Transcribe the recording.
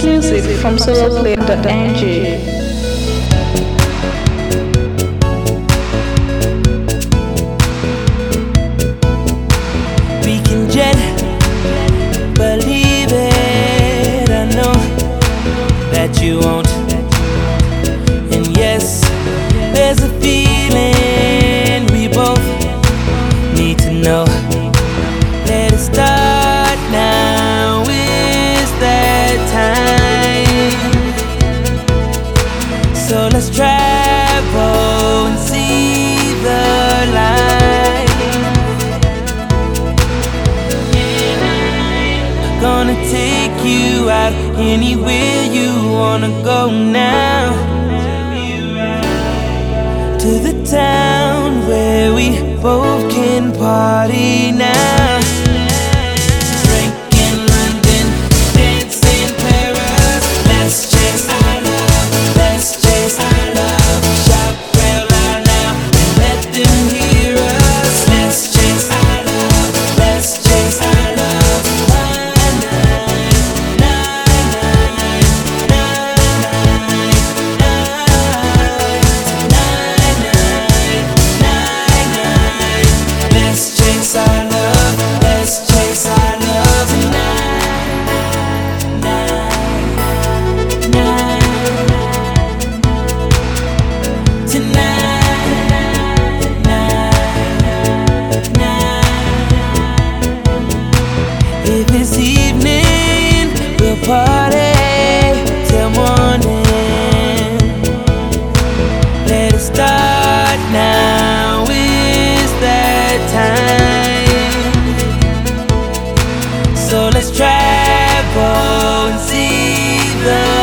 Music from soloplay.ng. We can jet, believe it. I know that you won't. And yes, there's a feeling we both need to know. Let it start now, is that time. So let's travel and see the light. Gonna take you out anywhere you wanna go now. To the town where we both can party now. Drink in London, dance in Paris. Let's chase our love, let's chase our love. Shout real loud now and let them hear us. Let's chase our love, let's chase our love. Let's chase our love, let's chase our love If it's evening, we'll party till morning. Let it start now, is that time. So let's travel and see the